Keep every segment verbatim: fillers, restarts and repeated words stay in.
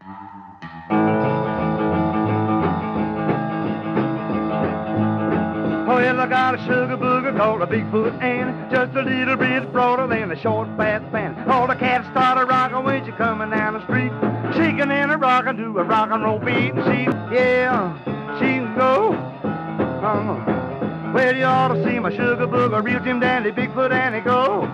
Well, I got a sugar booger called a Bigfoot and just a little bit broader than a short fat fan. All the cats started rocking when she coming down the street, shaking and a rocking to a rock and roll beat. And she, yeah, she can go. Uh, well, you ought to see my sugar booger, real Jim Dandy, Bigfoot and he go.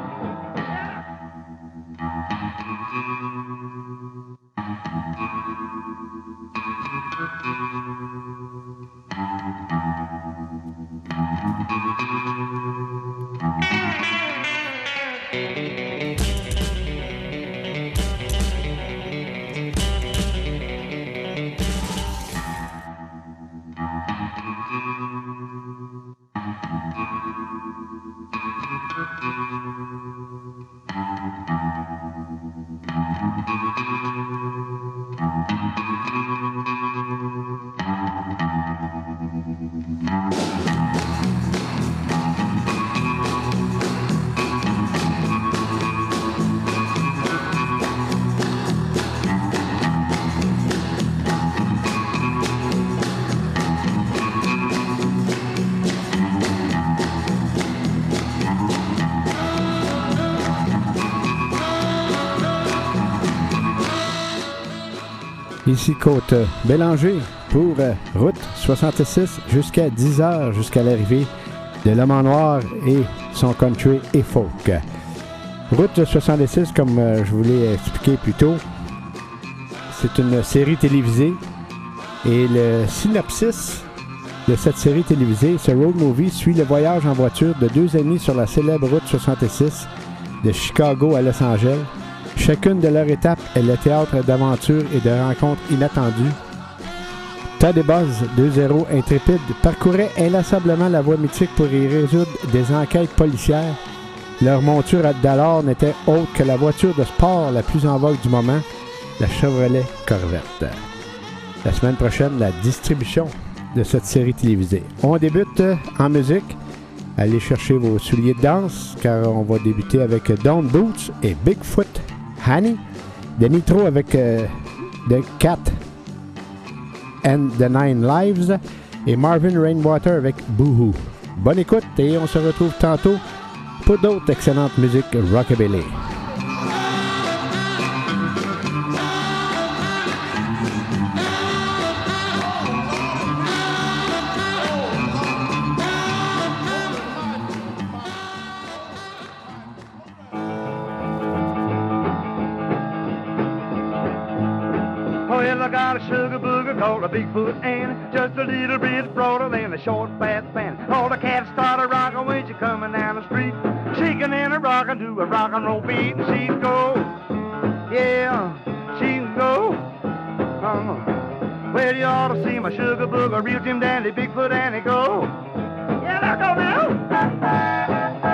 Ici Côte Bélanger pour euh, route soixante-six jusqu'à dix heures, jusqu'à l'arrivée de l'Homme en Noir et son country et folk. Route soixante-six, comme euh, je vous l'ai expliqué plus tôt, c'est une série télévisée et le synopsis de cette série télévisée, ce road movie, suit le voyage en voiture de deux amis sur la célèbre route soixante-six de Chicago à Los Angeles. Chacune de leurs étapes est le théâtre d'aventures et de rencontres inattendues. Todd et Buzz, deux héros intrépides, parcouraient inlassablement la voie mythique pour y résoudre des enquêtes policières. Leur monture d'alors n'était autre que la voiture de sport la plus en vogue du moment, la Chevrolet Corvette. La semaine prochaine, la distribution de cette série télévisée. On débute en musique. Allez chercher vos souliers de danse, car on va débuter avec Down Boots et Bigfoot Honey, de Nitro avec euh, The Cat and the Nine Lives et Marvin Rainwater avec Boohoo. Bonne écoute et on se retrouve tantôt pour d'autres excellentes musiques rockabilly. Well, I got a sugar booger called a Bigfoot and just a little bit broader than a short fat fan. All the cats started rocking when she coming down the street, shaking and a rocking to a rock and roll beat. And she'd go, yeah, she'd go. Uh, well, you ought to see my sugar booger, real Jim Dandy, Bigfoot and he go. Yeah, now go now.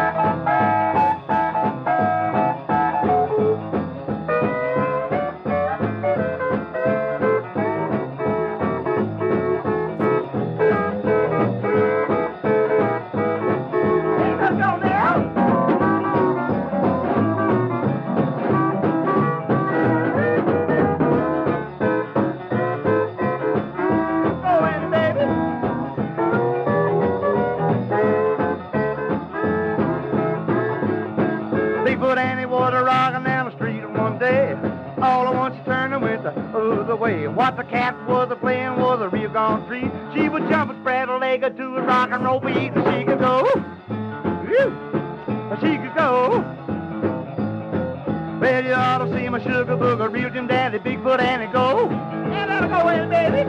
Bigfoot Annie was a rockin' down the street one day. All at once she turned and went the other way. What the cat was a playing was a real gone treat. She would jump and spread her leg to a rock and roll beat, and she could go, whew, she could go. Well, you ought to see my sugar booger, real Jim Dandy, Bigfoot Annie go. Yeah, let her go in, baby.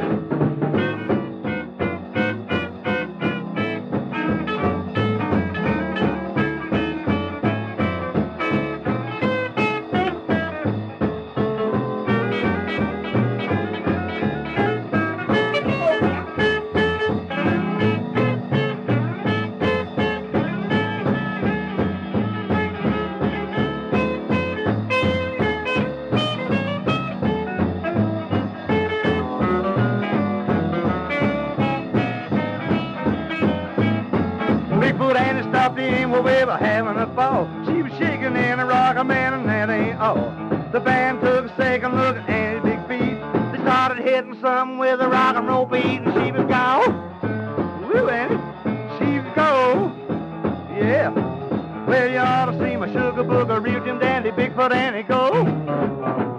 Bigfoot Annie stopped in where we were having a ball. She was shaking and a rockin', man, and that ain't all. The band took a second look at Annie's big feet. getting some with a rock and roll beat, and she was gone. Woo, Annie, she was gone. Yeah. Well, you ought to see my sugar booger, real Jim Dandy, Bigfoot Annie go.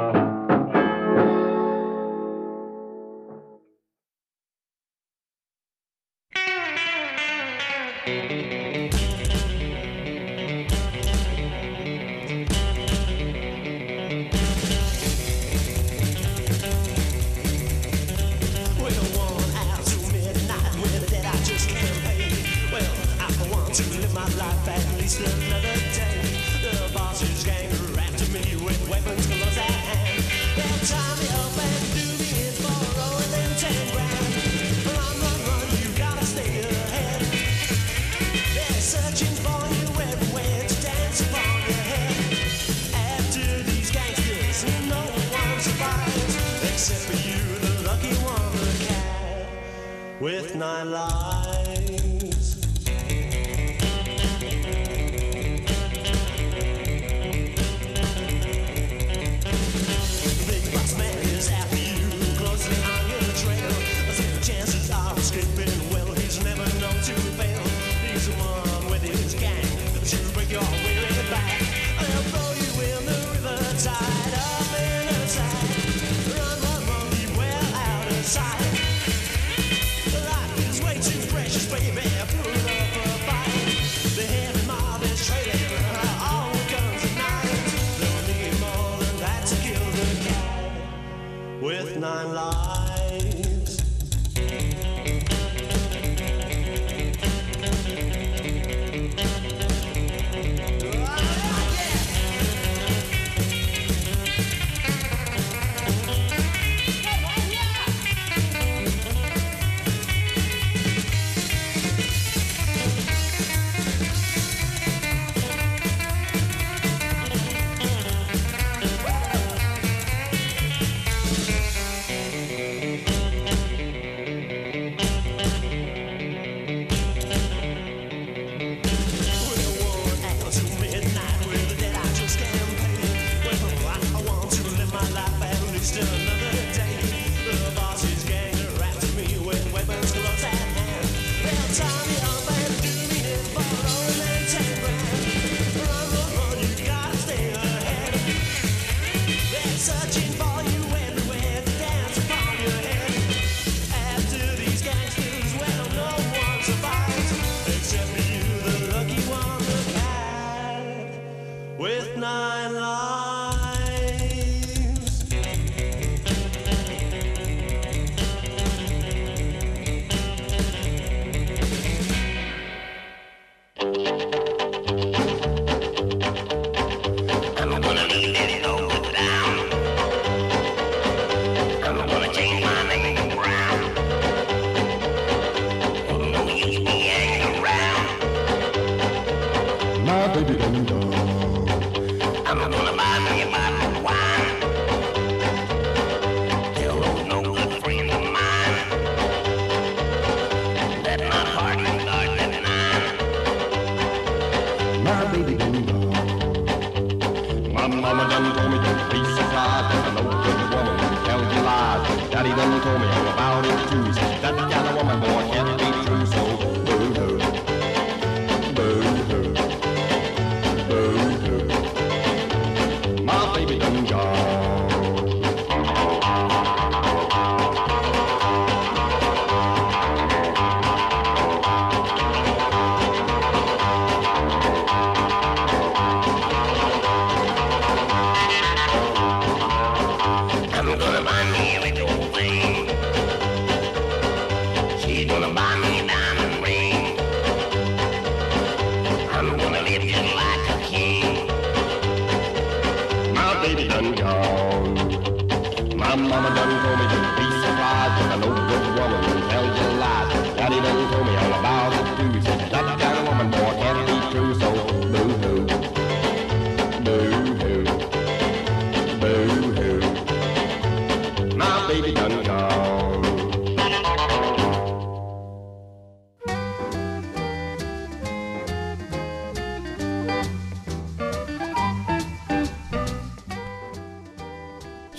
With nine lives. Big boss man is after you, closely on your trail. The chances of escaping, well, he's never known to fail. He's the one with his gang to break your weary back. They'll throw you in the river, tied up in a sack. Run, run, run, be well out of sight. Baby, put up a fight. The heavy mob is trailing all guns and knives. They'll need more than that to kill the cat with nine lives.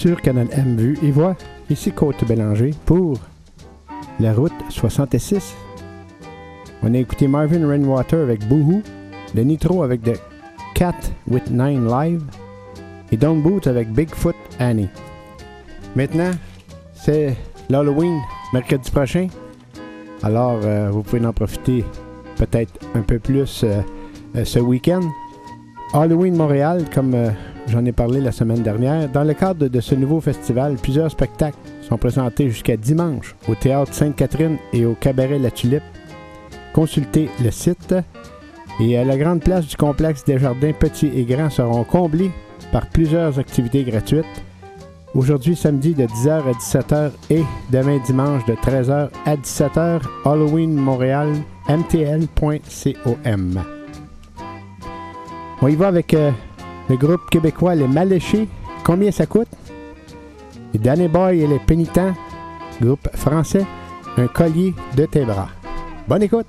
sur Canal M Vue et Voix. Ici Côte Bélanger pour la route soixante-six. On a écouté Marvin Rainwater avec Boohoo, The Nitro avec The Cat with Nine Live et Don't Boot avec Bigfoot Annie. Maintenant, c'est l'Halloween mercredi prochain. Alors, euh, vous pouvez en profiter peut-être un peu plus euh, euh, ce week-end. Halloween Montréal, comme euh, j'en ai parlé la semaine dernière. Dans le cadre de ce nouveau festival, plusieurs spectacles sont présentés jusqu'à dimanche au Théâtre Sainte-Catherine et au Cabaret La Tulipe. Consultez le site. Et à la grande place du complexe des jardins petits et grands seront comblés par plusieurs activités gratuites. Aujourd'hui, samedi, de dix heures à dix-sept heures et demain, dimanche, de treize heures à dix-sept heures, Halloween Montréal, m t l point com. On y va avec euh, le groupe québécois Les Maléchés. Combien ça coûte? Et Danny Boy et les Pénitents, groupe français, Un collier de tes bras. Bonne écoute!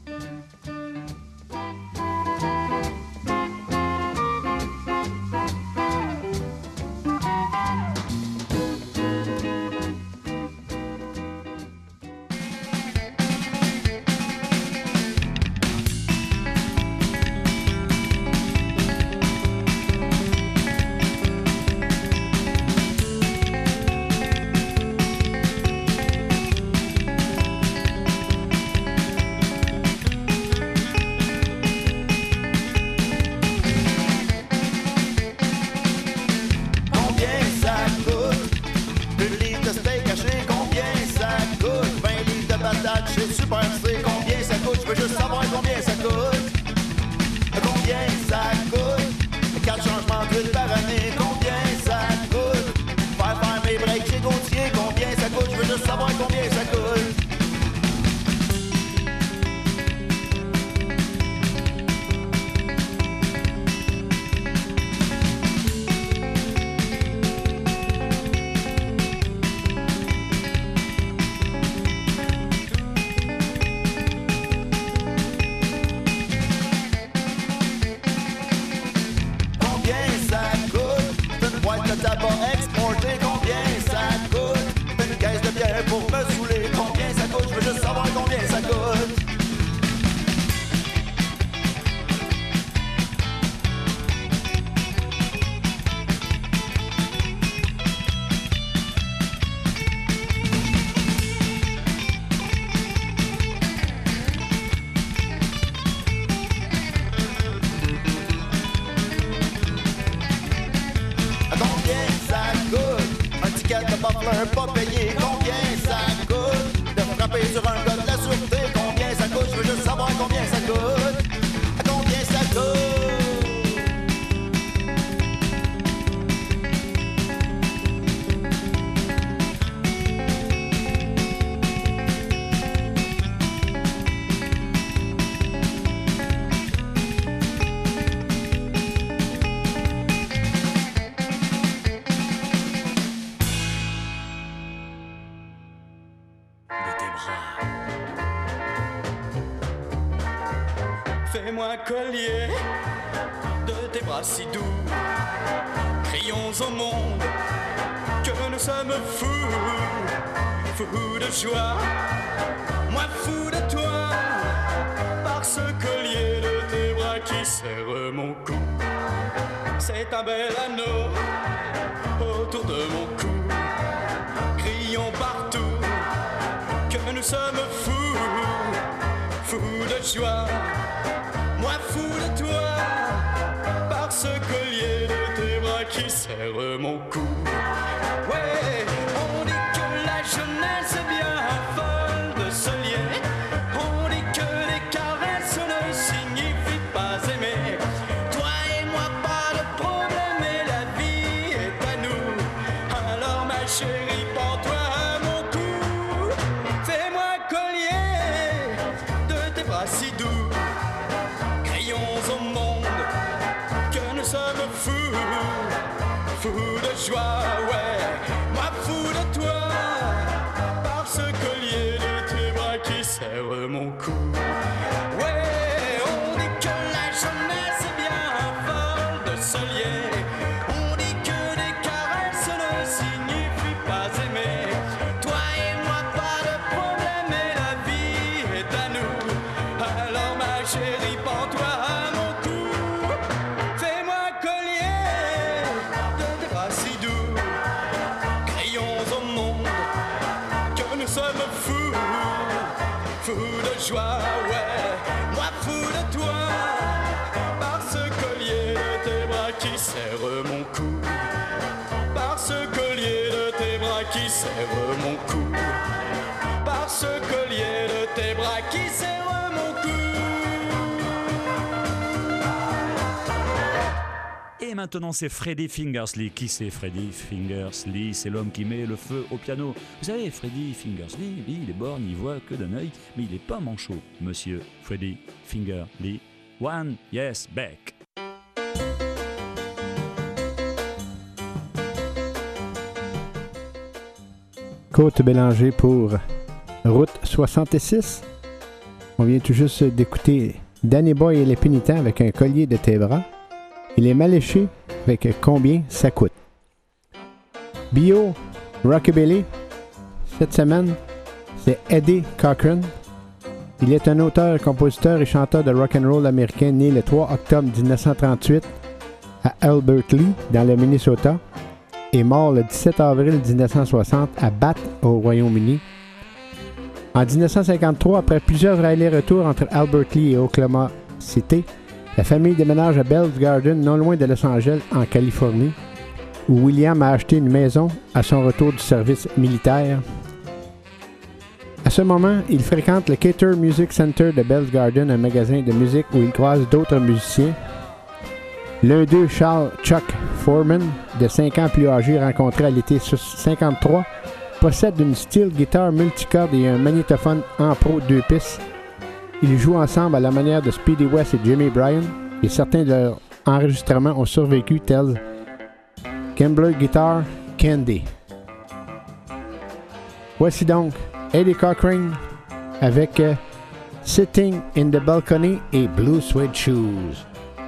Fais-moi un collier de tes bras si doux. Crions au monde que nous sommes fous, fous de joie, moi fou de toi, par ce collier de tes bras qui serre mon cou. C'est un bel anneau autour de mon cou. Crions partout que nous sommes fous, fous de joie, moi fou de toi, par ce collier de tes bras qui serre mon cou. Ouais, on dit que la jeunesse est bien folle de ce lien. On dit que les caresses ne signifient pas aimer. Toi et moi pas de problème et la vie est à nous. Alors ma chérie, prends-toi à mon cou. Fais-moi un collier de tes bras si doux. Crions au monde que nous sommes fous, fous de joie, ouais, moi fou de toi, par ce collier de tes bras qui serre mon cou. Ouais, on dit que la jeunesse est bien folle de ce lien. On dit que des caresses ne signifient fou de joie, ouais, moi fou de toi, par ce collier de tes bras qui serre mon cou, par ce collier de tes bras qui serre mon cou, par ce collier de tes bras qui serre mon cou. Et maintenant, c'est Freddie Fingerslee. Qui c'est Freddie Fingerslee? C'est l'homme qui met le feu au piano. Vous savez, Freddie Fingerslee, lui, il est borgne, il voit que d'un œil, mais il n'est pas manchot, monsieur Freddie Fingerslee. One, yes, back. Côte Bélanger pour Route soixante-six. On vient tout juste d'écouter Danny Boy et les Pénitents avec un collier de tes bras. Il est mal léché avec combien ça coûte. Bio Rockabilly, cette semaine, c'est Eddie Cochran. Il est un auteur, compositeur et chanteur de rock'n'roll américain né le trois octobre dix-neuf cent trente-huit à Alberta, dans le Minnesota, et mort le dix-sept avril dix-neuf cent soixante à Bath, au Royaume-Uni. En dix-neuf cent cinquante-trois, après plusieurs allers-retours entre Alberta et Oklahoma City, la famille déménage à Bell's Garden, non loin de Los Angeles, en Californie, où William a acheté une maison à son retour du service militaire. À ce moment, il fréquente le Cater Music Center de Bell's Garden, un magasin de musique où il croise d'autres musiciens. L'un d'eux, Charles Chuck Foreman, de cinq ans plus âgé, rencontré à l'été cinquante-trois, possède une steel guitare multicorde et un magnétophone en pro deux pistes. Ils jouent ensemble à la manière de Speedy West et Jimmy Bryan, et certains de leurs enregistrements ont survécu, tels Gambler Guitar Candy. Voici donc Eddie Cochran avec euh, Sitting in the Balcony et Blue Suede Shoes.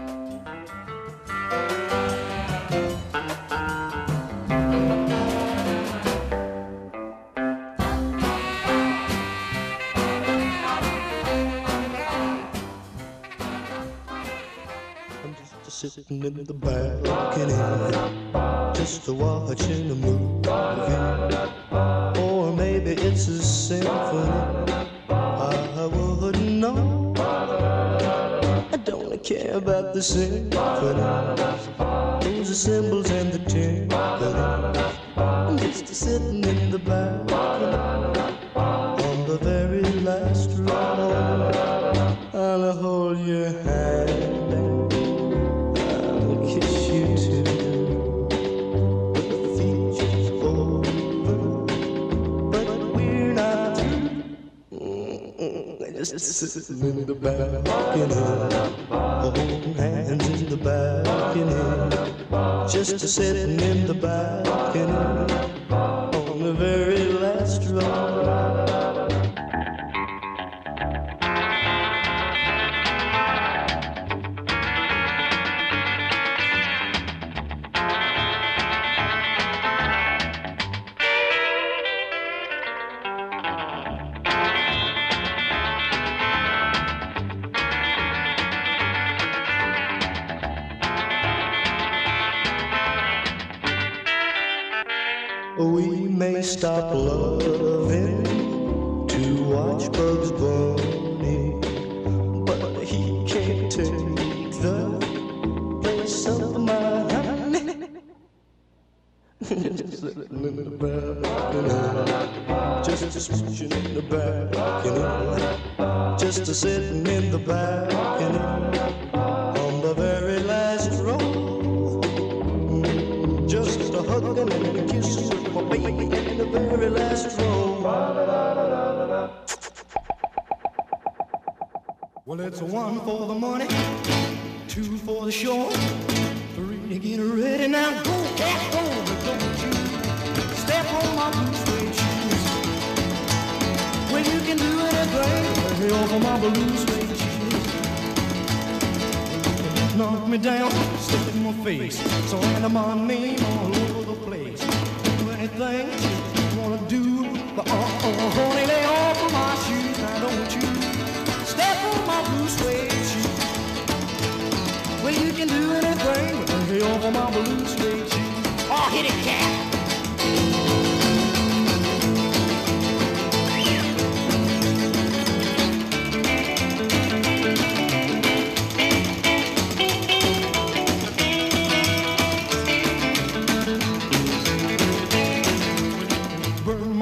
Sitting in the balcony, just watching a movie, or maybe it's a symphony. I wouldn't know. I don't care about the symphony, those are cymbals and the timpani. I'm just sitting in the balcony on the very last row. I'll hold your hand. Just sitting in the balcony, holding hands in the balcony. Just sitting in the balcony on the very last row. We may stop loving to watch Bugs Bunny, but he can't take the place of my honey. Just sitting in the balcony, just switching in the balcony, just sitting in the balcony on the very last row, just a hugging and a kissing. In the very last row. Well, it's one for the money, two for the show, three to get ready. Now go, cat, go, but don't you step on my blue suede shoes. Well, you can do anything over my blue suede shoes. Knock me down, stick in my face, so hand my name all over the place. Anything you wanna do, but uh, uh, honey, lay off of my shoes. Now don't you step on my blue suede shoes. Well, you can do anything, but lay off of my blue suede shoes. Oh, hit it, cat.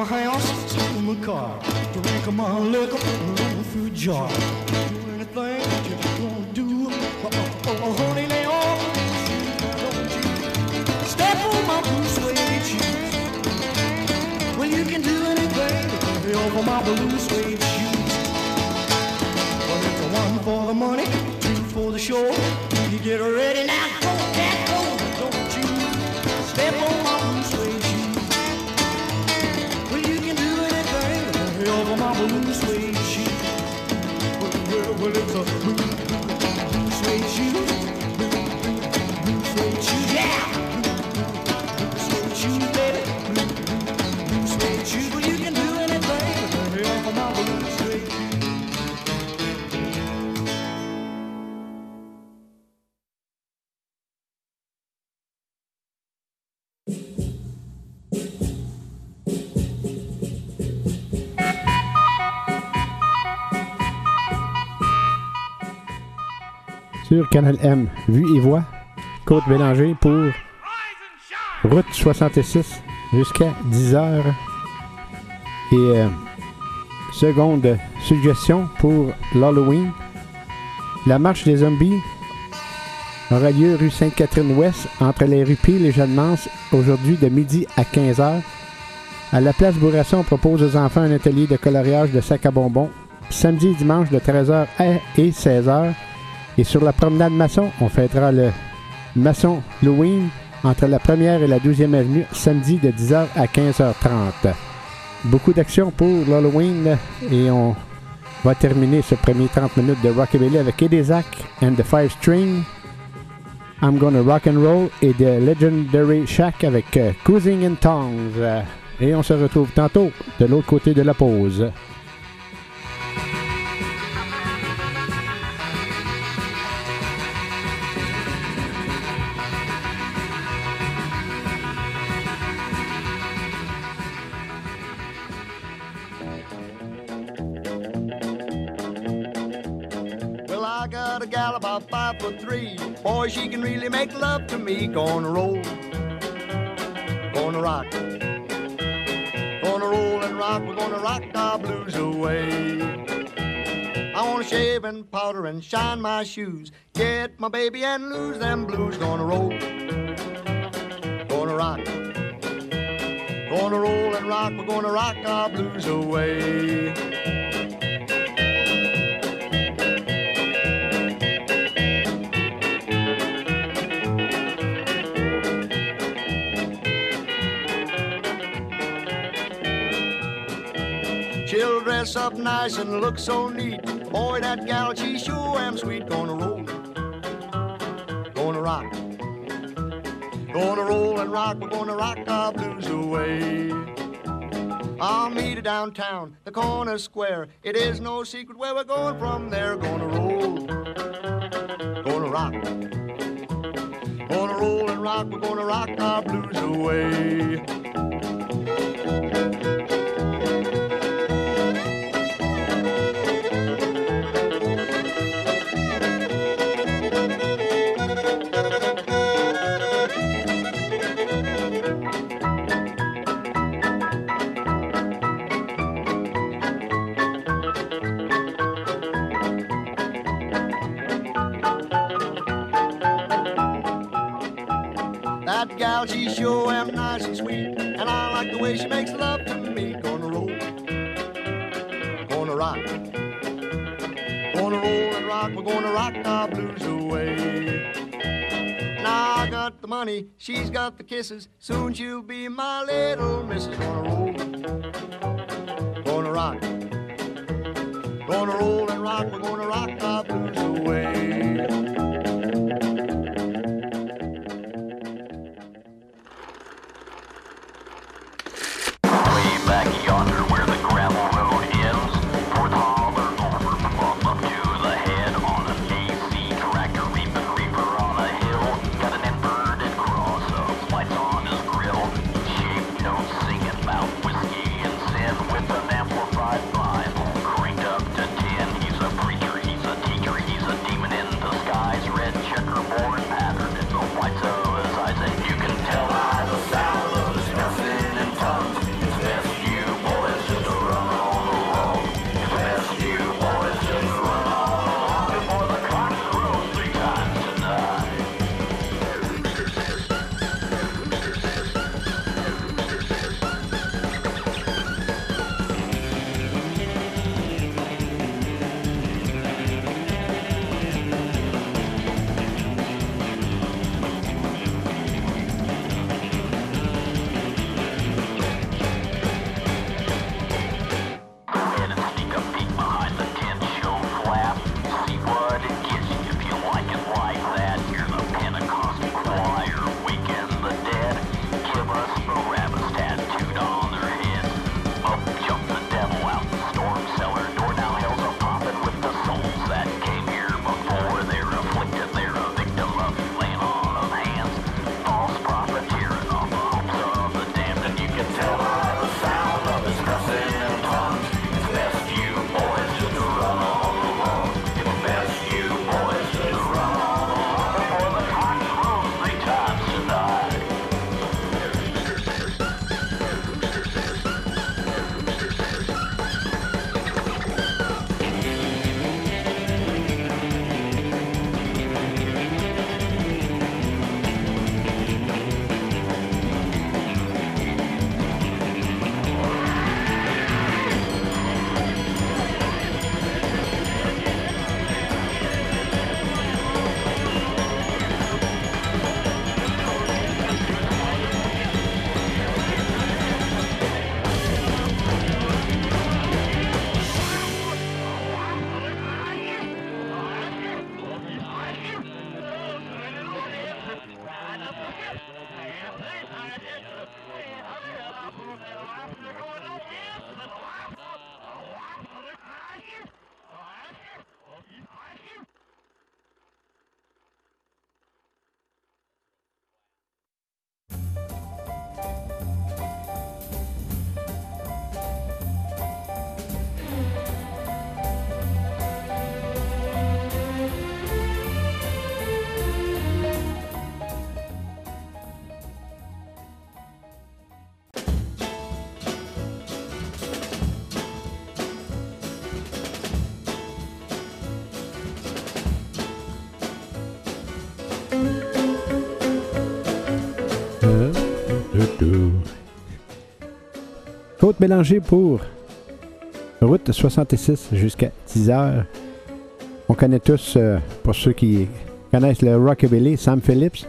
my house to my car, drink my liquor through jar. Do anything that you want to do. Oh, oh, oh, honey, lay on. Don't you step on my blue suede shoes. Well, you can do anything over my blue suede shoes. Well, it's a one for the money, two for the show. You get ready now, go, cat, go. Don't you step on my blue suede shoes. Well, you can do anything over my blue suede shoes. Well, well, well it's a blue, blue, blue suede shoes. Blue, blue, blue suede shoes, yeah. Blue, blue suede shoes, baby. Blue, blue, blue suede shoes. Well, you can do anything over my blue suede shoes. Sur Canal M, Vue et Voix, Côte Bélanger pour Route soixante-six jusqu'à dix heures. Et euh, seconde suggestion pour l'Halloween, la marche des zombies aura lieu rue Sainte-Catherine-Ouest entre les rues Peel et Jeanne-Mance aujourd'hui de midi à quinze heures. À la place Bourassa, on propose aux enfants un atelier de coloriage de sacs à bonbons samedi et dimanche de treize heures et seize heures. Et sur la promenade Masson, on fêtera le Masson Halloween entre la première et la douzième avenue samedi de dix heures à quinze heures trente. Beaucoup d'actions pour l'Halloween et on va terminer ce premier trente minutes de Rockabilly avec Eddie Zach and the Five String, I'm Gonna Rock and Roll et The Legendary Shack avec uh, Cruising in Tongues. Uh, et on se retrouve tantôt de l'autre côté de la pause. Got a gal about five foot three. Boy, she can really make love to me. Gonna roll, gonna rock, gonna roll and rock. We're gonna rock our blues away. I wanna shave and powder and shine my shoes, get my baby and lose them blues. Gonna roll, gonna rock, gonna roll and rock. We're gonna rock our blues away. She'll dress up nice and look so neat. Boy, that gal, she sure am sweet. Gonna roll, gonna rock, gonna roll and rock. We're gonna rock our blues away. I'll meet her downtown, the corner square. It is no secret where we're going from there. Gonna roll, gonna rock, gonna roll and rock. We're gonna rock our blues away. That gal, she sure am nice and sweet, and I like the way she makes love to me. Gonna roll, gonna rock, gonna roll and rock. We're gonna rock our blues away. Now I got the money, she's got the kisses. Soon she'll be my little missus. Gonna roll, gonna rock, gonna roll and rock. We're gonna rock our blues away. Back yonder where the gravel road ends, Fourth Holler over from up to the head on an A C tractor reaping reaper on a hill. Got an inverted cross of lights on his grill. Shape notes singing about whiskey and sin with an amplified vibe cranked up to ten. He's a preacher, he's a teacher. Côte Bélanger pour route soixante-six jusqu'à dix heures. On connaît tous, euh, pour ceux qui connaissent le rockabilly, Sam Phillips.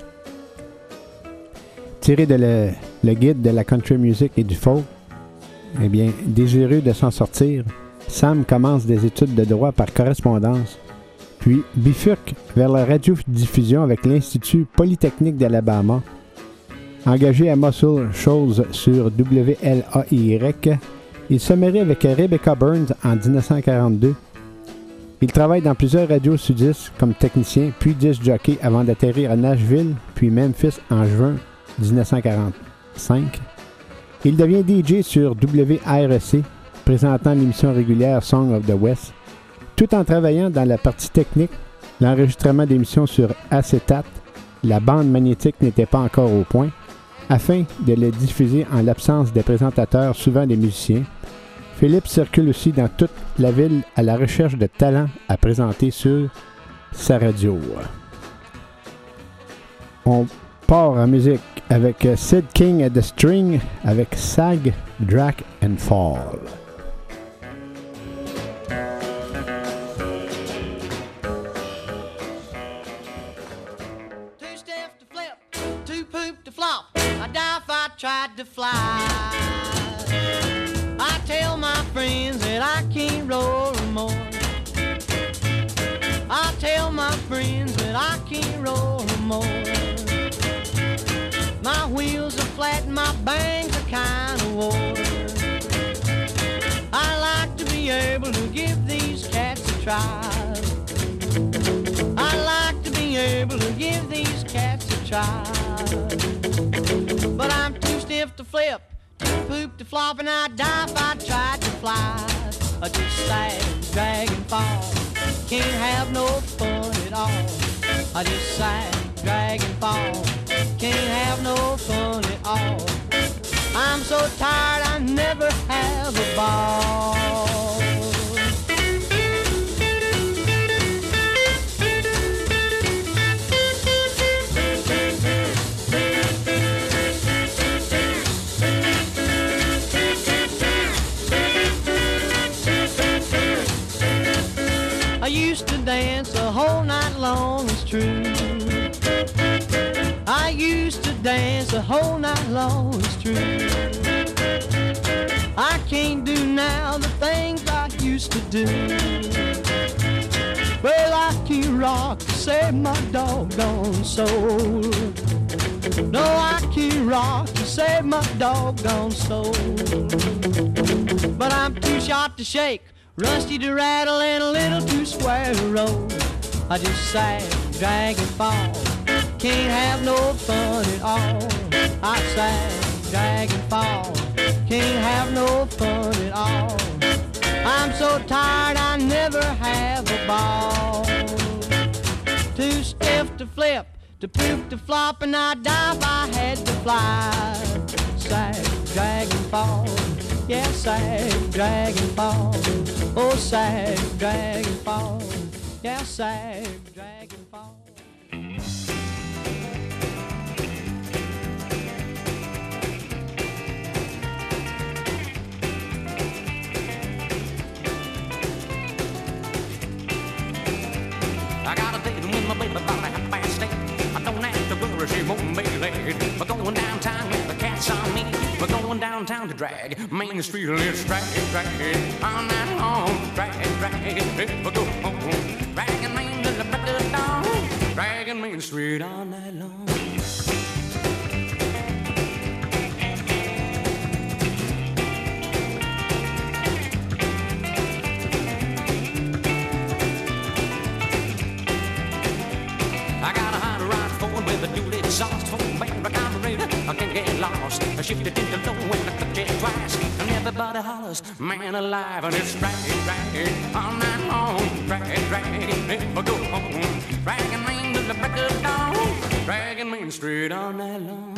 Tiré de le, le guide de la country music et du folk, eh bien, désireux de s'en sortir, Sam commence des études de droit par correspondance, puis bifurque vers la radiodiffusion avec l'Institut Polytechnique d'Alabama. Engagé à Muscle Shoals sur W L A Y, il se marie avec Rebecca Burns en dix-neuf cent quarante-deux. Il travaille dans plusieurs radios sudistes comme technicien, puis disc jockey avant d'atterrir à Nashville, puis Memphis en juin dix-neuf cent quarante-cinq. Il devient D J sur W R C, présentant l'émission régulière Song of the West, tout en travaillant dans la partie technique, l'enregistrement d'émissions sur acétate. La bande magnétique n'était pas encore au point, afin de les diffuser en l'absence des présentateurs, souvent des musiciens. Philippe circule aussi dans toute la ville à la recherche de talents à présenter sur sa radio. On part en musique avec Sid King at the String avec Sag, Drag and Fall. Too stiff to flip, too poop to flop. I'd die if I tried to fly. I tell my friends that I can't roll no more. I tell my friends that I can't roll no more. My wheels are flat and my bangs are kind of worn. I like to be able to give these cats a try. I like to be able to give these cats a try. But I'm too stiff to flip, too poop to flop, and I'd die if I tried to fly. I just sag, drag and fall, can't have no fun at all. I just sag, drag and fall, can't have no fun at all. I'm so tired I never have a ball. I used to dance the whole night long, it's true. I used to dance the whole night long, it's true. I can't do now the things I used to do. Well, I can't rock to save my doggone soul. No, I can't rock to save my doggone soul. But I'm too short to shake, rusty to rattle, and a little too square to roll. I just sag, drag and fall, can't have no fun at all. I sag, drag and fall, can't have no fun at all. I'm so tired I never have a ball. Too stiff to flip, to poop to flop, and I'd die if I had to fly. Sag, drag and fall, yeah, sag, drag and fall. Oh, sag, drag and fall, yeah, sag, drag and fall. I got a date with my baby about a half past eight. I don't have to worry, she won't be late. We're going downtown with the cats on me. We're going downtown to drag Main Street. Let's drag, drag all night long. Drag, drag, if we go home. Dragging Main to the back of the dawn. Dragging Main Street all night long. Exhaust for a carburetor, I can't get lost. I shifted into low and I clicked it twice. And everybody hollers, man alive. And it's drag, drag, all night long. Drag, drag, if I go home. Dragging Main to the break of dawn. Dragging Main Street all night long.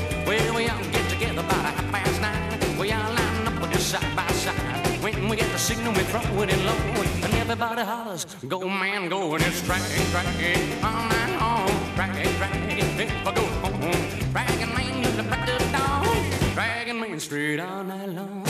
Side by side, when we get to see you know me throw it in low, and everybody hollers, go man, go, and it's drag, drag, all night long, drag, drag, if I go home, dragging Main to the break of dawn, dragging Main Street all night long.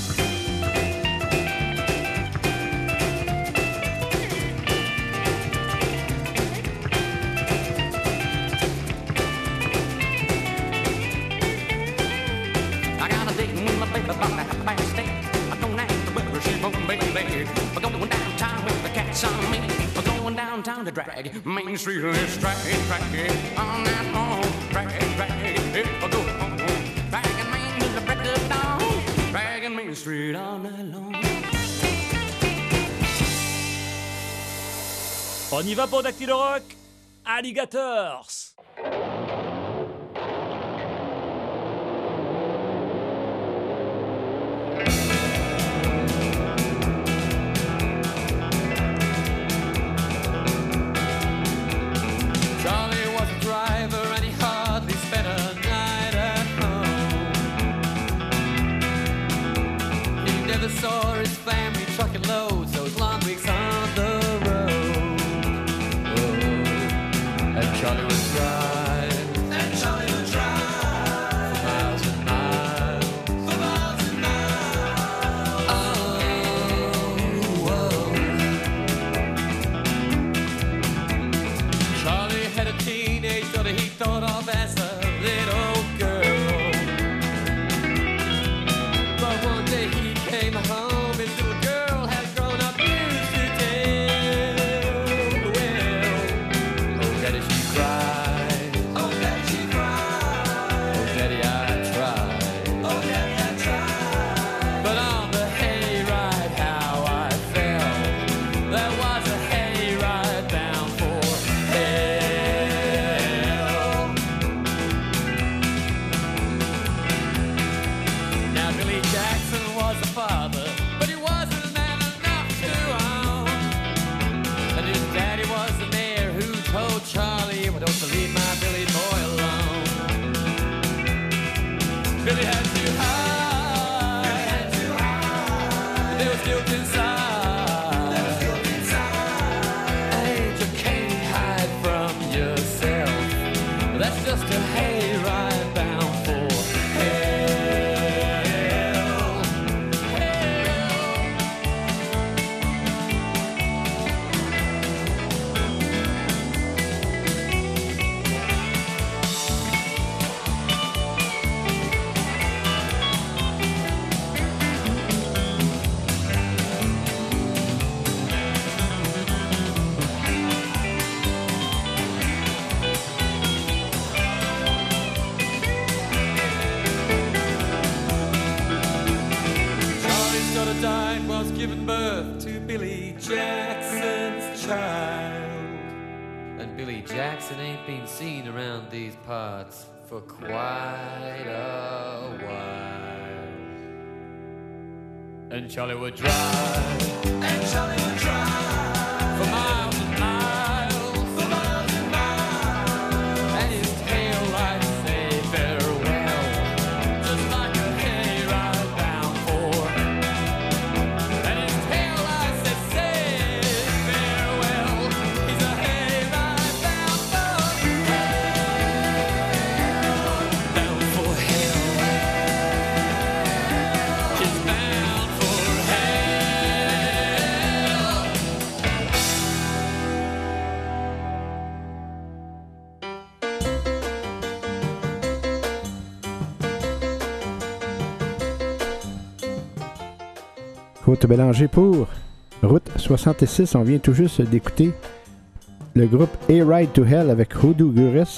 I got a date with my baby about to half past eight. I don't have to worry, she's home, baby. We're going downtown with the cats on me. We're going downtown to drag Main Street. Let's drag, drag, all night long. Drag, drag, if I go home. Dragging Main to the break of dawn. Dragging Main Street all night long. On y va pour Dactylo Rock, Alligators. Saw his family trucking loads those long weeks on the road. Oh, and Charlie would drive, and Charlie would drive for miles and miles, for miles and miles. Oh, whoa. Charlie had a teenage daughter he thought of as a little girl. But one day he came home, his little girl had grown up used to tell. Well, oh daddy she cried, oh daddy she cried, oh daddy I tried, oh daddy I tried. But on the hayride how I felt, there was a hayride bound for hell. Now Billy Jackson was a father, but he wasn't man enough to own. And his daddy was the mayor who told Charlie, well, don't leave my Billy boy alone. Billy had to hide, Billy had to hide. There was guilt inside, there was guilt inside. Hey, you can't hide from yourself. That's just a hayride bound for hell. Charlie's daughter died whilst giving birth to Billy Jackson's child. And Billy Jackson ain't been seen around these parts for quite a while. And Charlie would drive, and Charlie would drive for miles and miles, for miles and miles. And his tail lights say farewell, just like a hayride bound for. And his tail lights that say farewell, he's a hayride bound for hell, bound for hell. He's bound for hell. Côte Bélanger pour Route soixante-six. On vient tout juste d'écouter le groupe A Ride to Hell avec Hoodoo Gurus,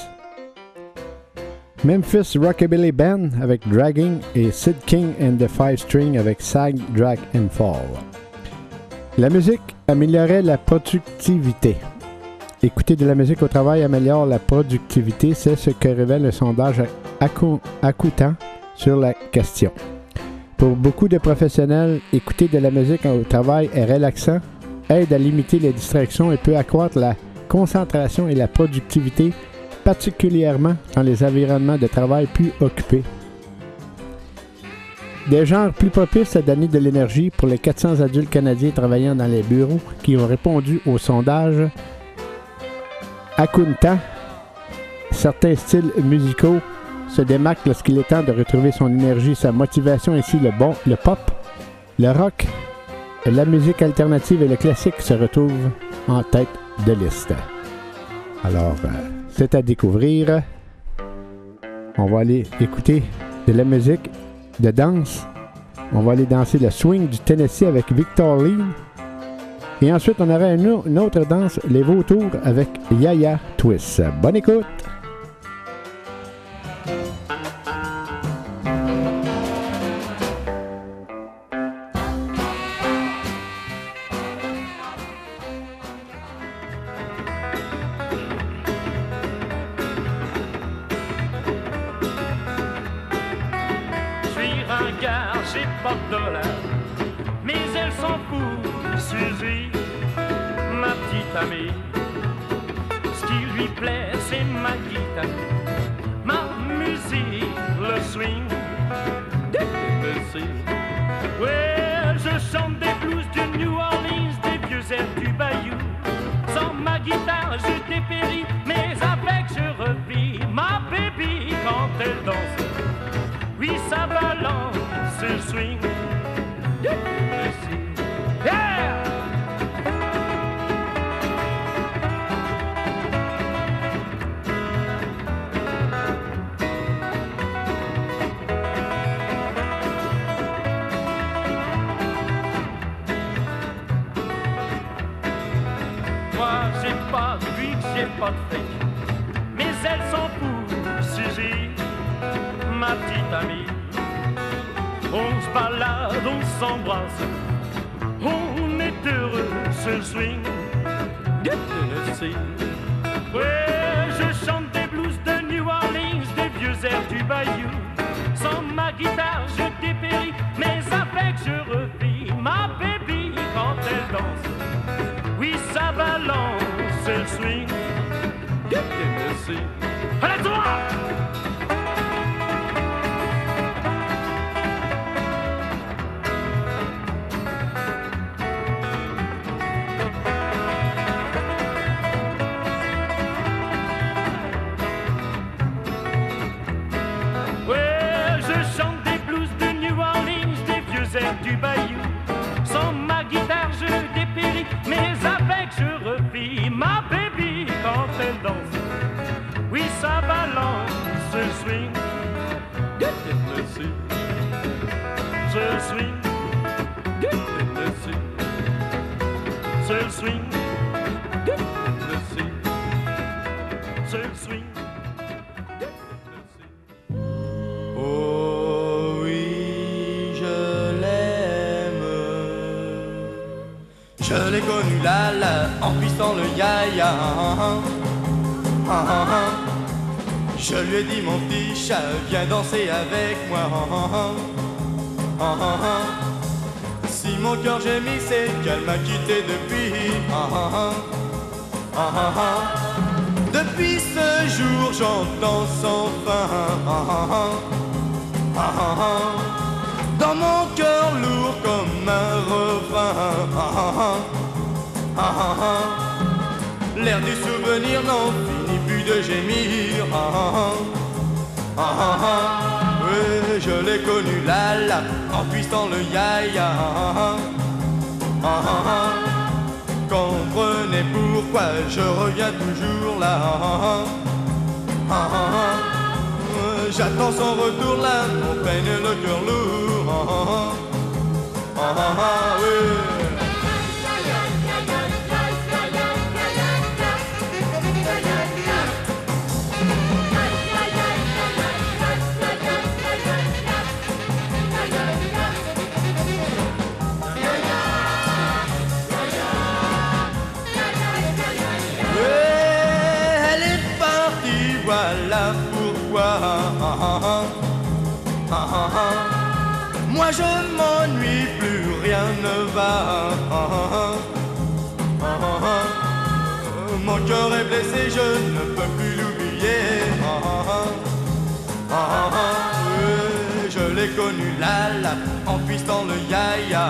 Memphis Rockabilly Band avec Dragging et Sid King and the Five String avec Sag, Drag and Fall. La musique améliorait la productivité. Écouter de la musique au travail améliore la productivité, c'est ce que révèle un sondage accou- accoutant sur la question. Pour beaucoup de professionnels, écouter de la musique au travail est relaxant, aide à limiter les distractions et peut accroître la concentration et la productivité, particulièrement dans les environnements de travail plus occupés. Des genres plus propices à donner de l'énergie pour les quatre cents adultes canadiens travaillant dans les bureaux qui ont répondu au sondage à Kunta. Certains styles musicaux se démarquent lorsqu'il est temps de retrouver son énergie, sa motivation, ainsi le bon, le pop, le rock, la musique alternative et le classique se retrouvent en tête de liste. Alors, euh, c'est à découvrir. On va aller écouter de la musique de danse. On va aller danser le swing du Tennessee avec Victor Lee. Et ensuite, on aura une, une autre danse, les vautours, avec Yaya Twist. Bonne écoute! J'ai pas de dollars, mais elle s'en fout, Suzy, ma petite amie. Ce qui lui plaît, c'est ma guitare, ma musique, le swing des Tennessee. Ouais, je chante des blues du New Orleans, des vieux airs du Bayou. Sans ma guitare, je dépéris, mais avec je revis ma baby quand elle danse. Oui, ça balance le swing de Tennessee. Yeah! Moi, j'ai pas de fric, j'ai pas de fric, mais elle s'en fout, Suzy, ma petite amie. On se balade, on s'embrasse, on est heureux, ce swing de Tennessee. Ouais, je chante des blues de New Orleans, des vieux airs du Bayou. Sans ma guitare, je dépéris, mais avec je revis ma baby quand elle danse. Oui, ça balance, le swing de Tennessee. Allez, toi! Du Bayou, sans ma guitare je dépéris, mais avec je revis ma baby quand elle danse. Oui, ça balance ce swing de Tennessee, ce swing de Tennessee, ce swing de Tennessee, ce swing de Tennessee. Oh oui, je Je l'ai connu là, là, en puissant le ya-ya. Je lui ai dit mon petit chat, viens danser avec moi. Si mon cœur gémit, c'est qu'elle m'a quitté depuis. Depuis ce jour, j'entends sans fin. Dans mon cœur lourd comme un refrain. L'air du souvenir n'en finit plus de gémir. Oui, je l'ai connu là, là, en puissant le ya-ya. Comprenez pourquoi je reviens toujours là. J'attends son retour là, mon peine et le cœur lourd. Ah, ah, ah, oui. Elle est partie, voilà pourquoi. Moi je m'ennuie, plus rien ne va. Mon cœur est blessé, je ne peux plus l'oublier. Oui, je l'ai connu connu la la en puisant le ya-ya.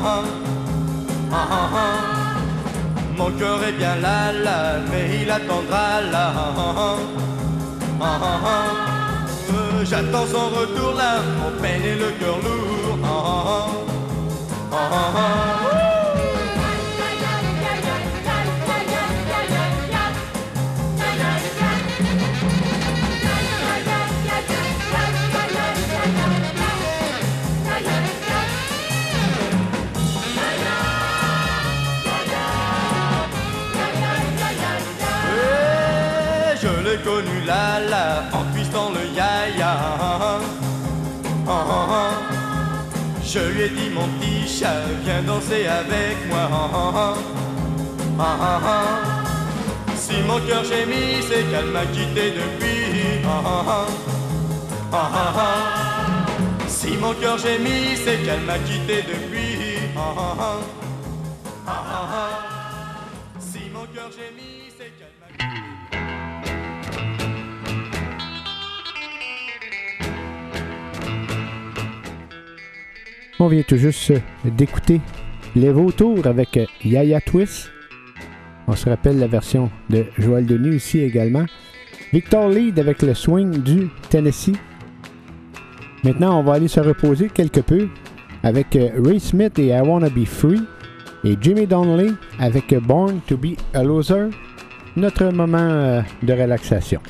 Mon cœur est bien là là, mais il attendra là. Euh, J'attends son retour là, mon peine et le cœur lourd. J'ai connu la la en puisant le ya-ya. Je lui ai dit mon petit chat, viens danser avec moi. Si mon cœur gémit, c'est qu'elle m'a quitté depuis. Si mon cœur gémit, c'est qu'elle m'a quitté depuis. Si mon cœur gémit, c'est qu'elle m'a quitté. On vient tout juste d'écouter Les Vautours avec Yaya Twist. On se rappelle la version de Joël Denis aussi également. Victor Lead avec le swing du Tennessee. Maintenant, on va aller se reposer quelque peu avec Ray Smith et I Wanna Be Free. Et Jimmy Donnelly avec Born to Be a Loser. Notre moment de relaxation.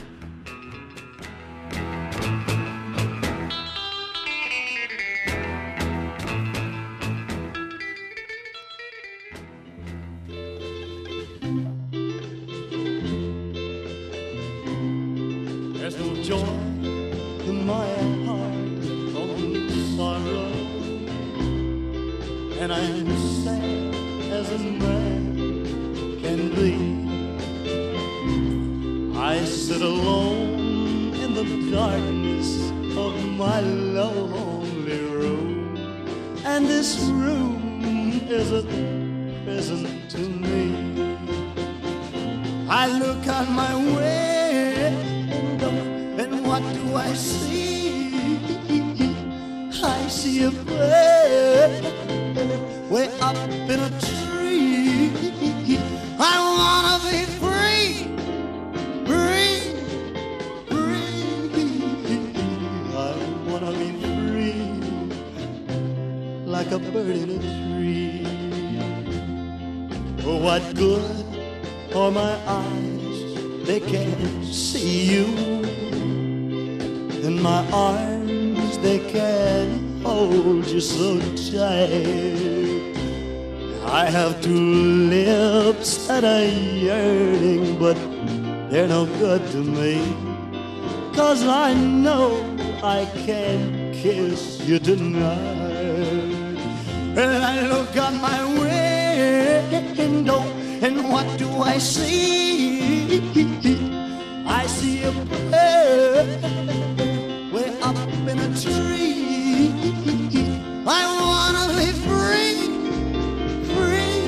You tonight, and I look out my window, and what do I see? I see a bird way up in a tree. I wanna be free, free,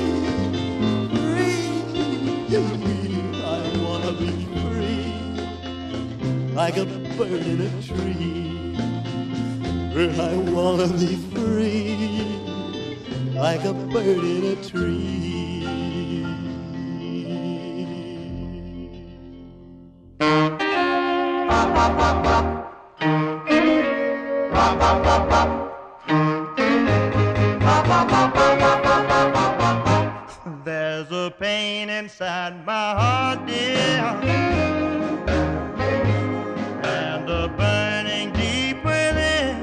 free. I wanna be free, like a bird in a tree. I wanna be free, like a bird in a tree. There's a pain inside my heart, dear, and a burning deep within.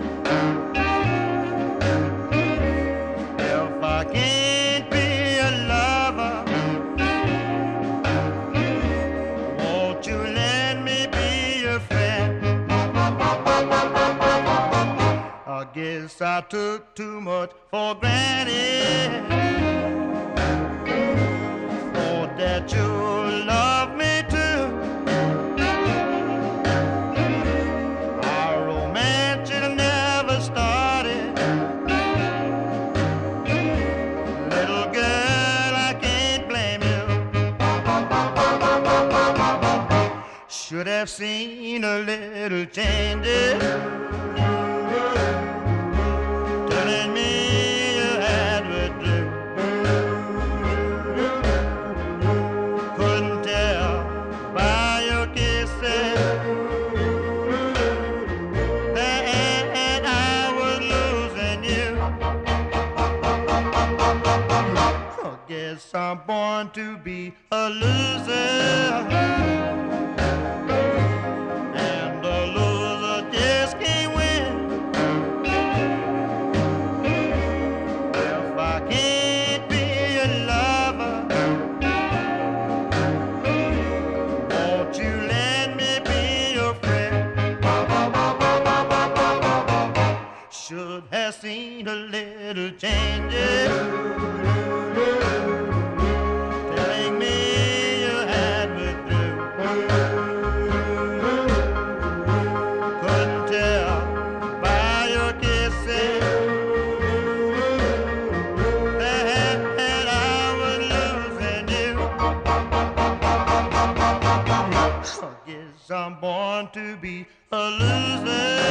If I can't be a lover, won't you let me be your friend? I guess I took too much for granted. Thought that you love me too. Our romance should have never started. Little girl, I can't blame you. Should have seen a little changes. guess I'm born to be a loser. And a loser just can't win. If I can't be a lover, won't you let me be your friend? Should have seen a little changes. Telling me you had me through. Couldn't tell by your kisses that I was losing you. I guess I'm born to be a loser.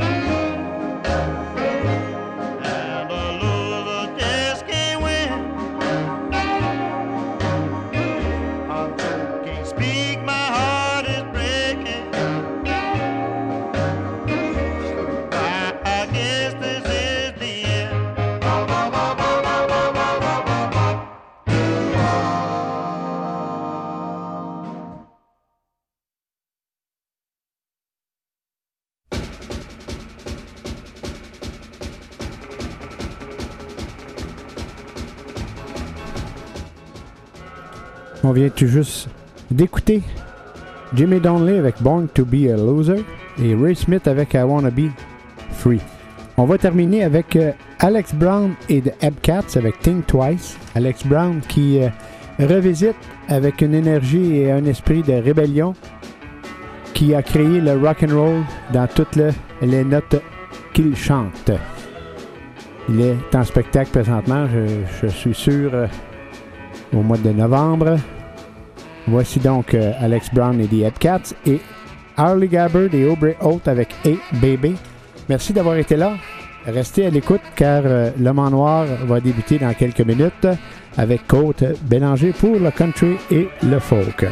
On vient tout juste d'écouter Jimmy Donnelly avec Born to be a Loser et Ray Smith avec I Wanna Be Free. On va terminer avec euh, Alex Brown et The Hepcats avec Think Twice. Alex Brown qui euh, revisite avec une énergie et un esprit de rébellion qui a créé le rock and roll dans toutes le, les notes qu'il chante. Il est en spectacle présentement, je, je suis sûr, euh, au mois de novembre. Voici donc euh, Alex Brown et The Hepcats et Harley Gabbard et Aubrey Holt avec Hey Baby. Merci d'avoir été là. Restez à l'écoute car euh, L'Homme en Noir va débuter dans quelques minutes avec Côte Bélanger pour le country et le folk.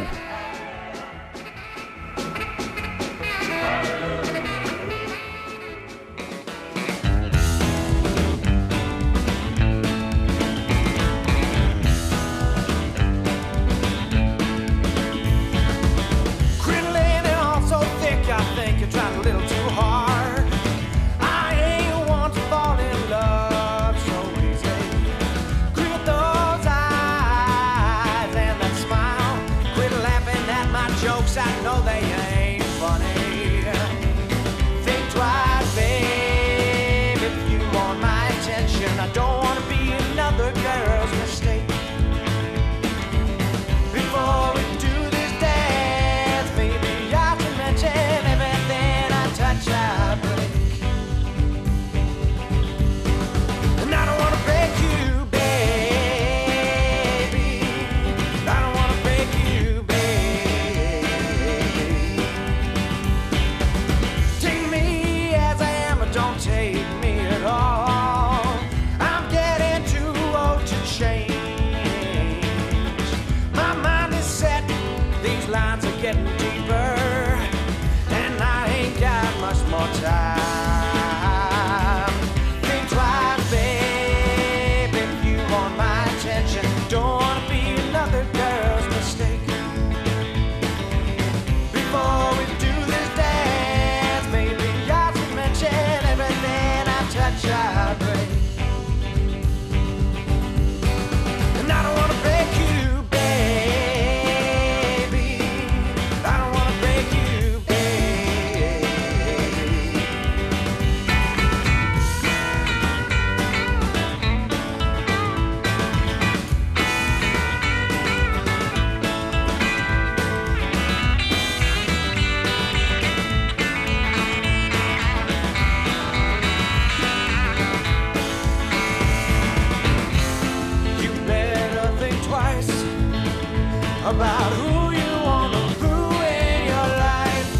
About who you want to ruin your life.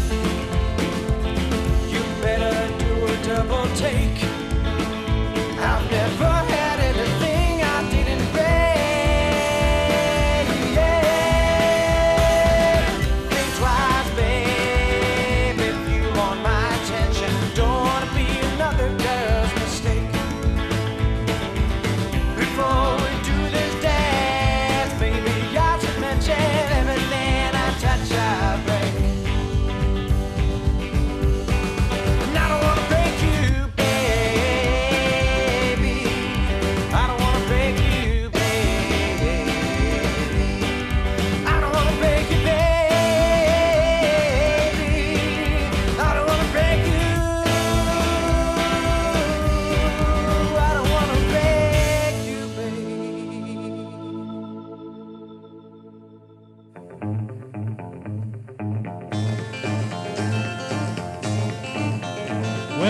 You better do a double take. I've never had anything I didn't pay. Yeah. Think twice, babe, if you want my attention. Don't want to be another girl's mistake. Before we do this dance,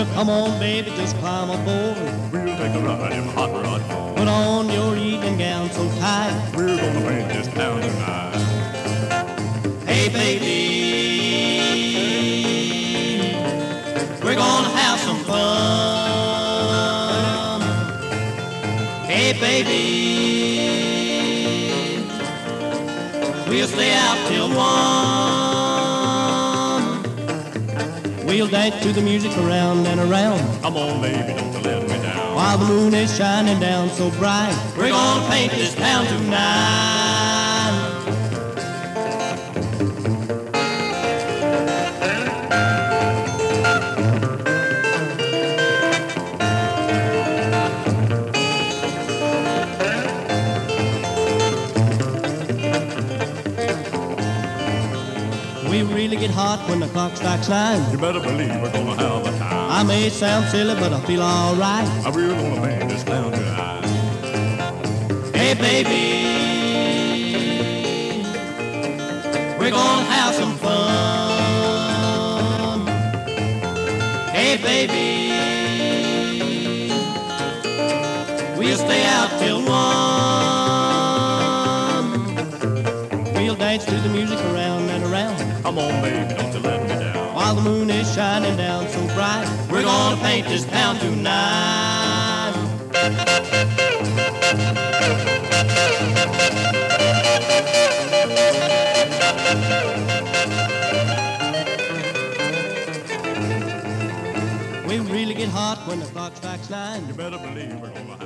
Well, come on, baby, just climb aboard. We'll take a ride in my hot rod. Put on your evening gown so tight. We're gonna paint this town tonight. Hey, baby, we're gonna have some fun. Hey, baby, we'll stay out till one. We'll dance to the music around and around. Come on, baby, don't you let me down. While the moon is shining down so bright, we're gonna paint this town tonight. We really get hot when the clock strikes nine. You better believe we're gonna have a time. I may sound silly, but I feel alright. We're gonna paint this town tonight. Hey, baby, we're gonna have some fun. Hey, baby, we'll stay out till one. We'll dance to the music around and around. Come on, baby, don't you let me down. While the moon is shining down so bright, we're gonna paint this town tonight. We really get hot when the clock strikes nine. You better believe we're gonna